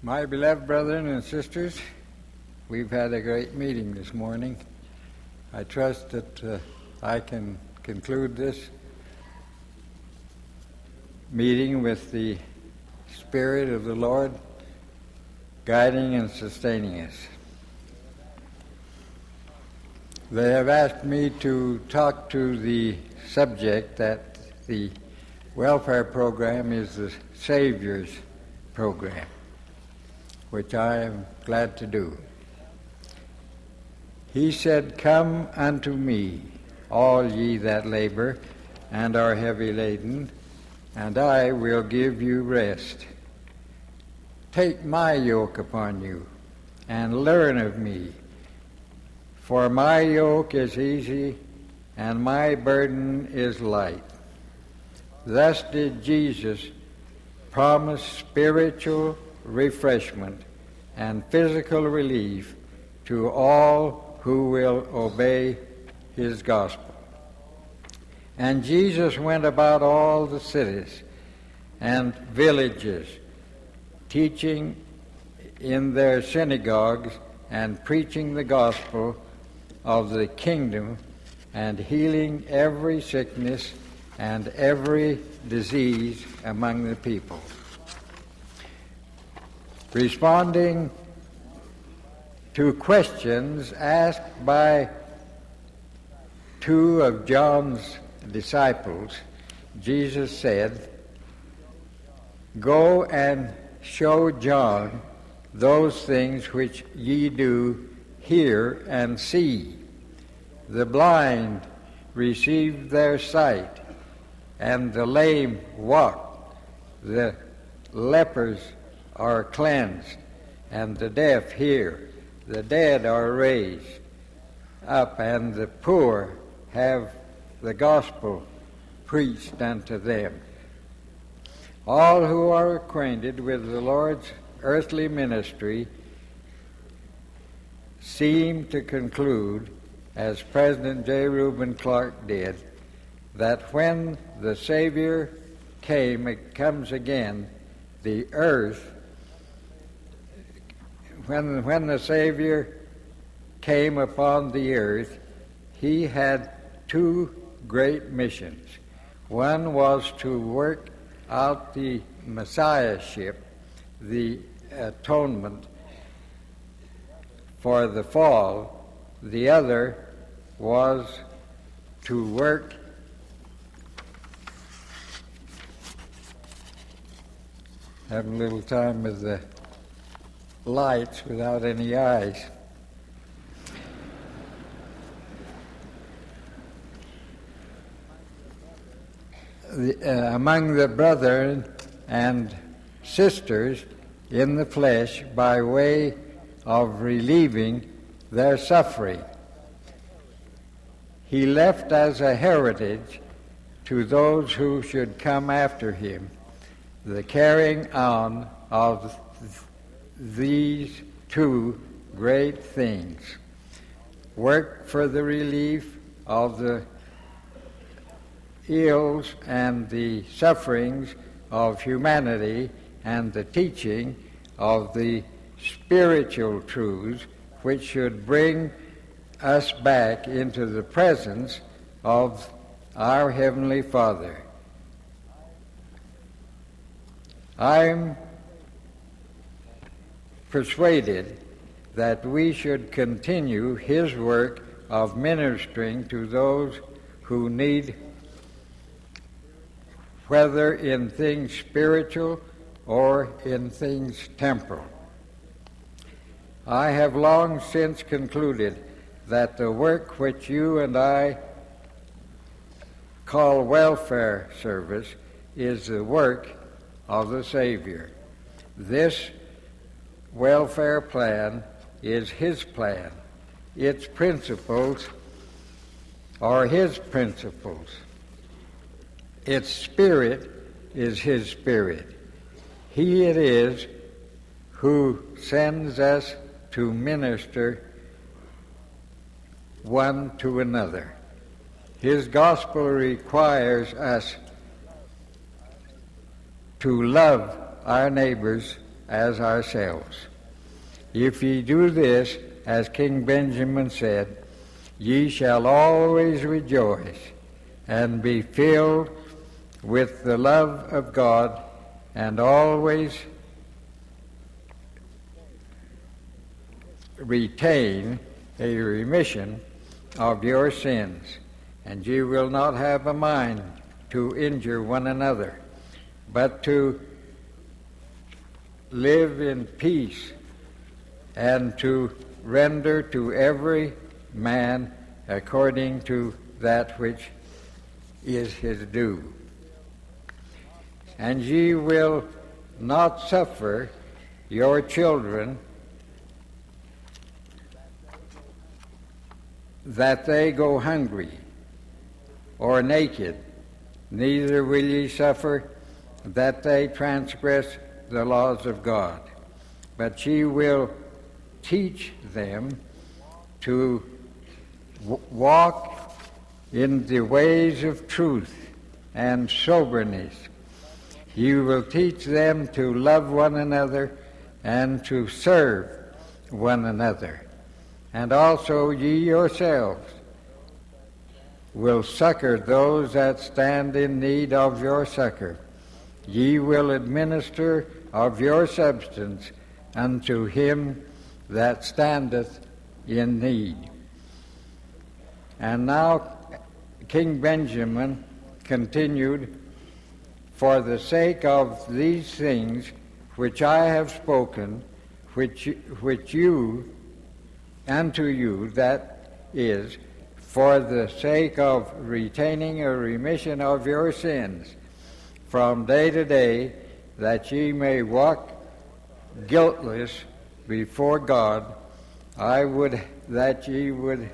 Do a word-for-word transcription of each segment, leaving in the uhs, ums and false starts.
My beloved brethren and sisters, we've had a great meeting this morning. I trust that uh, I can conclude this meeting with the Spirit of the Lord guiding and sustaining us. They have asked me to talk to the subject that the welfare program is the Savior's program, which I am glad to do. He said, "Come unto me, all ye that labor and are heavy laden, and I will give you rest. Take my yoke upon you, and learn of me, for my yoke is easy, and my burden is light." Thus did Jesus promise spiritual refreshment and physical relief to all who will obey his gospel. And Jesus went about all the cities and villages, teaching in their synagogues and preaching the gospel of the kingdom and healing every sickness and every disease among the people. Responding to questions asked by two of John's disciples, Jesus said, "Go and show John those things which ye do hear and see. The blind receive their sight, and the lame walk. The lepers are cleansed, and the deaf hear. The dead are raised up, and the poor have the gospel preached unto them." All who are acquainted with the Lord's earthly ministry seem to conclude, as President J. Reuben Clark did, that when the Savior came, it comes again, the earth, when, when the Savior came upon the earth, he had two great missions. One was to work out the Messiahship, the atonement for the fall. The other was to work having a little time with the lights without any eyes. The, uh, among the brethren and sisters in the flesh by way of relieving their suffering. He left as a heritage to those who should come after him the carrying on of these two great things: work for the relief of the ills and the sufferings of humanity, and the teaching of the spiritual truths which should bring us back into the presence of our Heavenly Father. I'm persuaded that we should continue his work of ministering to those who need, whether in things spiritual or in things temporal. I have long since concluded that the work which you and I call welfare service is the work of the Savior. This welfare plan is his plan. Its principles are his principles. Its spirit is his spirit. He it is who sends us to minister one to another. His gospel requires us to love our neighbors as ourselves. If ye do this, as King Benjamin said, ye shall always rejoice and be filled with the love of God, and always retain a remission of your sins, and ye will not have a mind to injure one another, but to live in peace, and to render to every man according to that which is his due. And ye will not suffer your children that they go hungry or naked, neither will ye suffer that they transgress the laws of God. But ye will teach them to w- walk in the ways of truth and soberness. You will teach them to love one another and to serve one another. And also ye yourselves will succor those that stand in need of your succor. Ye will administer of your substance unto him that standeth in need. And now King Benjamin continued, for the sake of these things which I have spoken, which which you, unto you, that is, for the sake of retaining a remission of your sins from day to day, that ye may walk guiltless before God, I would that ye would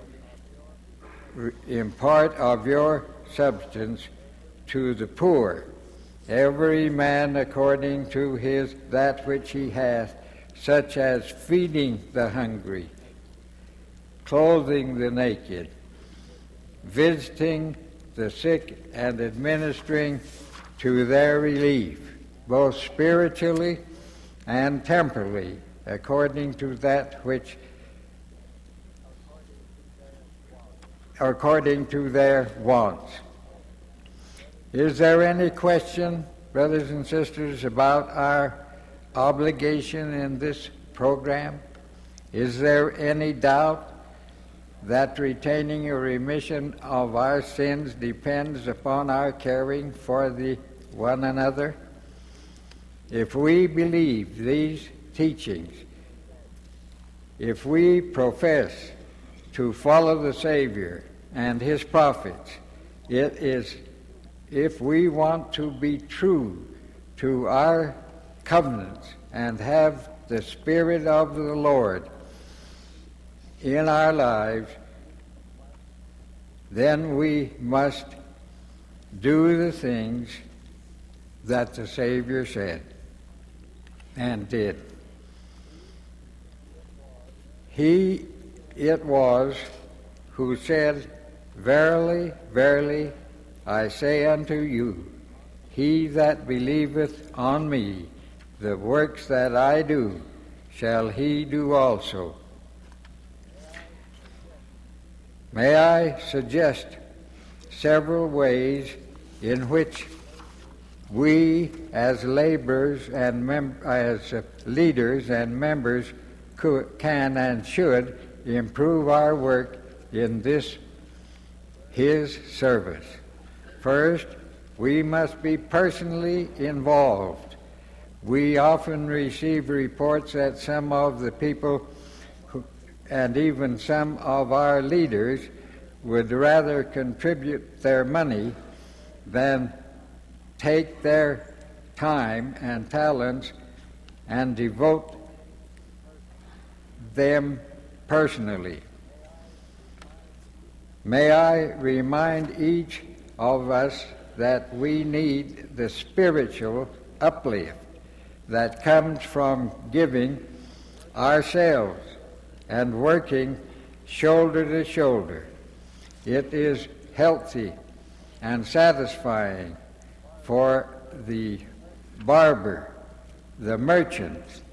impart of your substance to the poor, every man according to his that which he hath, such as feeding the hungry, clothing the naked, visiting the sick, and administering to their relief, both spiritually and temporally, according to that which, according to their wants. Is there any question, brothers and sisters, about our obligation in this program? Is there any doubt that retaining a remission of our sins depends upon our caring for the one another? If we believe these teachings, if we profess to follow the Savior and his prophets, it is, if we want to be true to our covenants and have the Spirit of the Lord in our lives, then we must do the things that the Savior said and did. He it was who said, Verily, verily, I say unto you, he that believeth on me, the works that I do, shall he do also. May I suggest several ways in which we as laborers and mem- as leaders and members could, can and should improve our work in this his service. First, we must be personally involved. We often receive reports that some of the people who, and even some of our leaders would rather contribute their money than take their time and talents and devote them personally. May I remind each of us that we need the spiritual uplift that comes from giving ourselves and working shoulder to shoulder. It is healthy and satisfying for the barber, the merchant,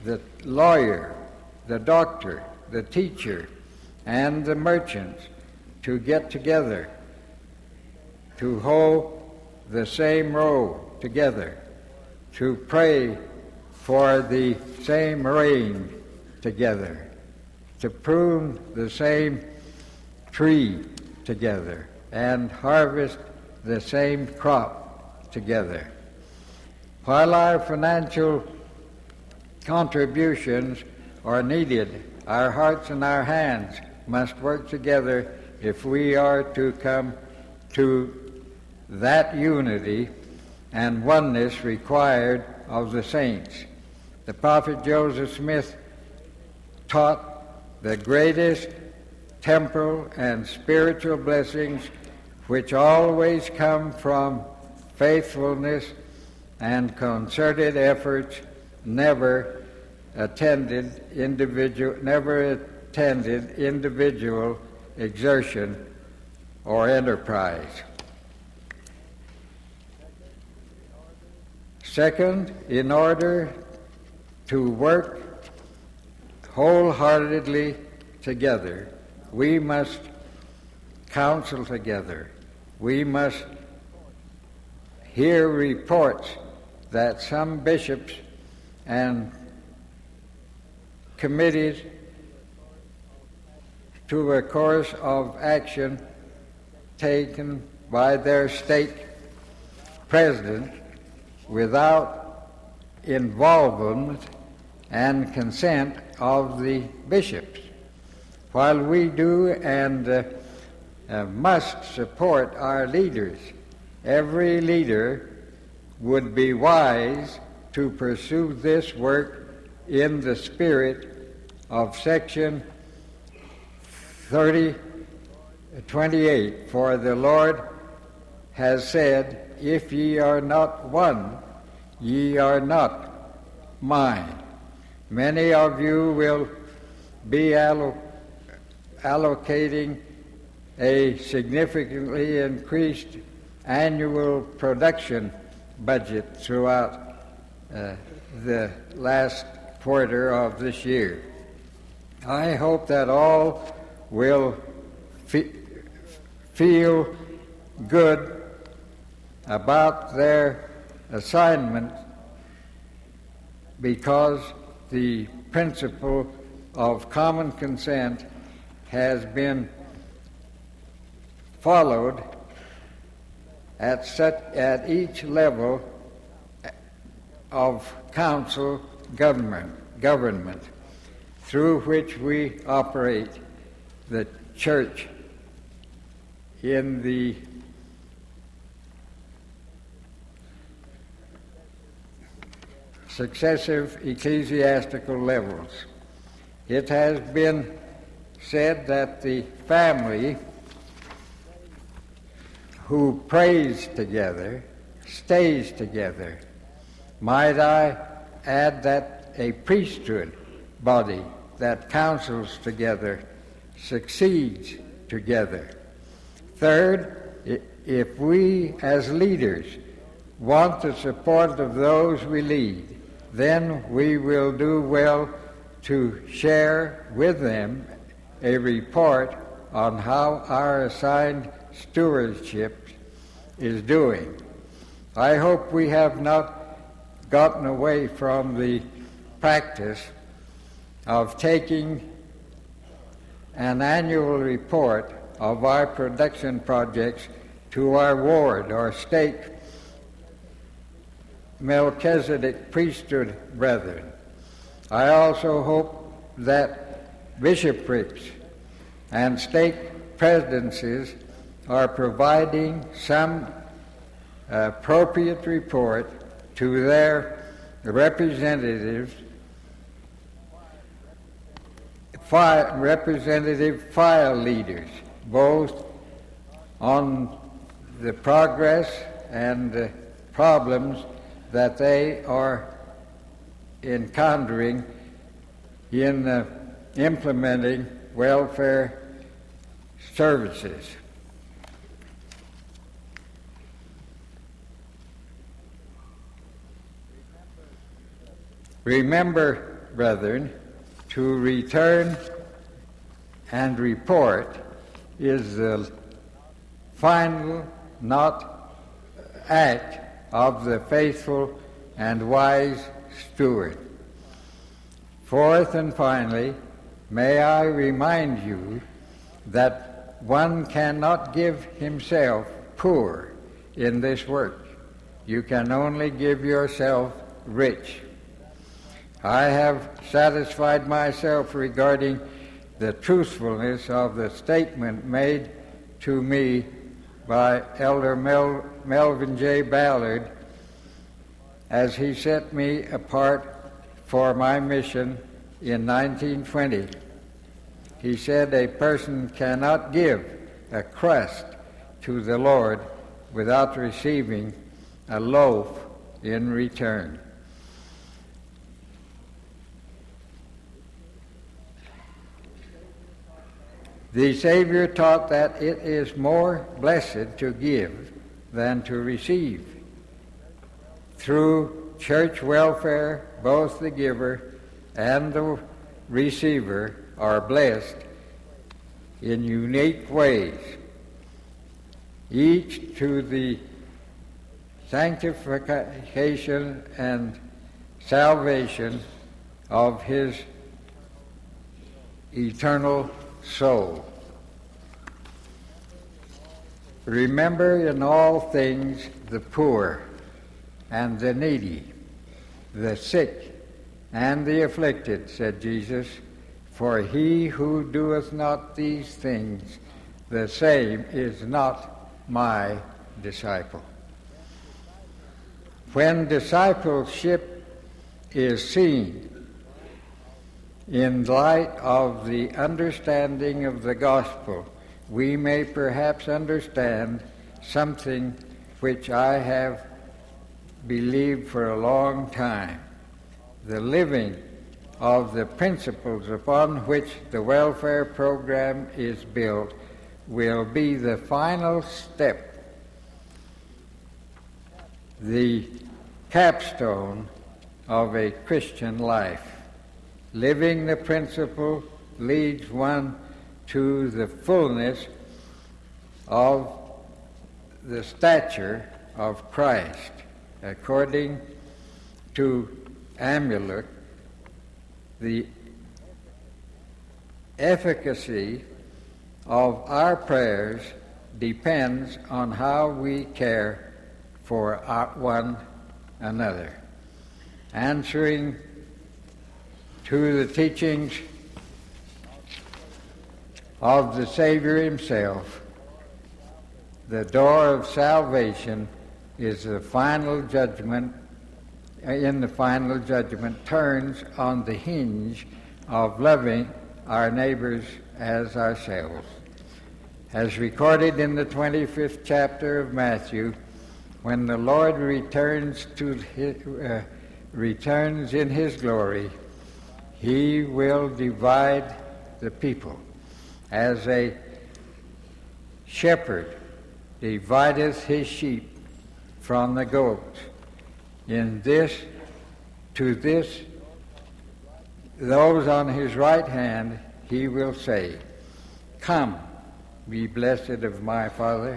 the lawyer, the doctor, the teacher, and the merchants to get together, to hoe the same row together, to pray for the same rain together, to prune the same tree together, and harvest the same crop together. While our financial contributions are needed, our hearts and our hands must work together if we are to come to that unity and oneness required of the saints. The prophet Joseph Smith taught the greatest temporal and spiritual blessings which always come from faithfulness and concerted efforts, never attended individual, never attended individual exertion or enterprise. Second, in order to work wholeheartedly together, we must counsel together. We must hear reports that some bishops and committees to a course of action taken by their state president without involvement and consent of the bishops. While we do and uh, uh, must support our leaders, every leader would be wise to pursue this work in the spirit of section thirty twenty-eight. For the Lord has said, if ye are not one, ye are not mine. Many of you will be allo- allocating a significantly increased annual production budget throughout uh, the last quarter of this year. I hope that all will fe- feel good about their assignment, because the principle of common consent has been followed at such at each level of council government government through which we operate the church in the successive ecclesiastical levels. It has been said that the family who prays together stays together. Might I add that a priesthood body that counsels together succeeds together. Third, if we as leaders want the support of those we lead, then we will do well to share with them a report on how our assigned stewardship is doing. I hope we have not gotten away from the practice of taking an annual report of our production projects to our ward or stake Melchizedek priesthood brethren. I also hope that bishoprics and stake presidencies are providing some appropriate report to their representatives, fi- representative file leaders, both on the progress and uh, problems that they are encountering in uh, implementing welfare services. Remember brethren, to return and report is the final not act of the faithful and wise steward. Fourth and finally, may I remind you that one cannot give himself poor in this work. You can only give yourself rich. I have satisfied myself regarding the truthfulness of the statement made to me by Elder Mel- Melvin J. Ballard as he set me apart for my mission in nineteen twenty. He said a person cannot give a crust to the Lord without receiving a loaf in return. The Savior taught that it is more blessed to give than to receive. Through church welfare, both the giver and the receiver are blessed in unique ways, each to the sanctification and salvation of his eternal soul. Remember in all things the poor and the needy, the sick and the afflicted, said Jesus, for he who doeth not these things, the same is not my disciple. When discipleship is seen in light of the understanding of the gospel, we may perhaps understand something which I have believed for a long time. The living of the principles upon which the welfare program is built will be the final step, the capstone of a Christian life. Living the principle leads one to the fullness of the stature of Christ. According to Amulek, the efficacy of our prayers depends on how we care for our one another. Answering to the teachings of the Savior himself, the door of salvation is the final judgment, in the final judgment, turns on the hinge of loving our neighbors as ourselves. As recorded in the twenty-fifth chapter of Matthew, when the Lord returns to his, uh, returns in his glory, he will divide the people as a shepherd divideth his sheep from the goats. In this, to this, those on his right hand, he will say, "Come, be blessed of my Father,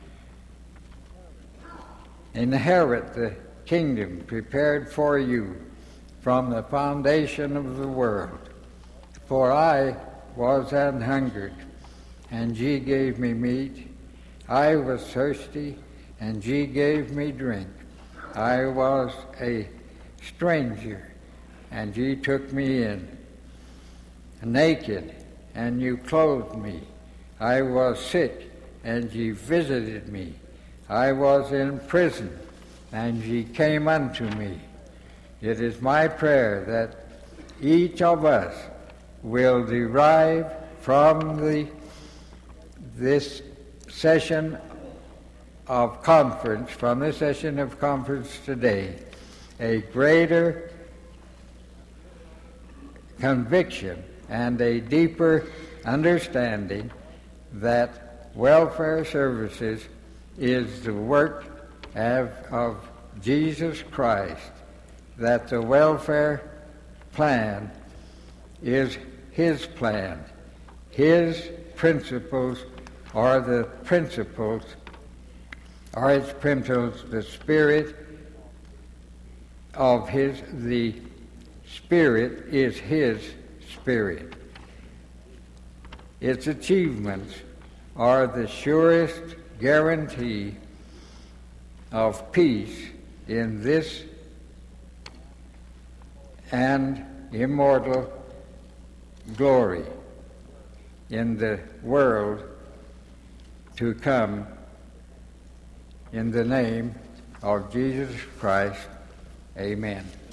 inherit the kingdom prepared for you from the foundation of the world. For I was an hungered, and ye gave me meat. I was thirsty, and ye gave me drink. I was a stranger, and ye took me in. Naked, and you clothed me. I was sick, and ye visited me. I was in prison, and ye came unto me." It is my prayer that each of us will derive from the this session of conference, from this session of conference today, a greater conviction and a deeper understanding that welfare services is the work of, of Jesus Christ, that the welfare plan is his plan. His principles are the principles, are its principles, the spirit of his, the spirit is his spirit. Its achievements are the surest guarantee of peace in this and immortal glory in the world to come, in the name of Jesus Christ. Amen.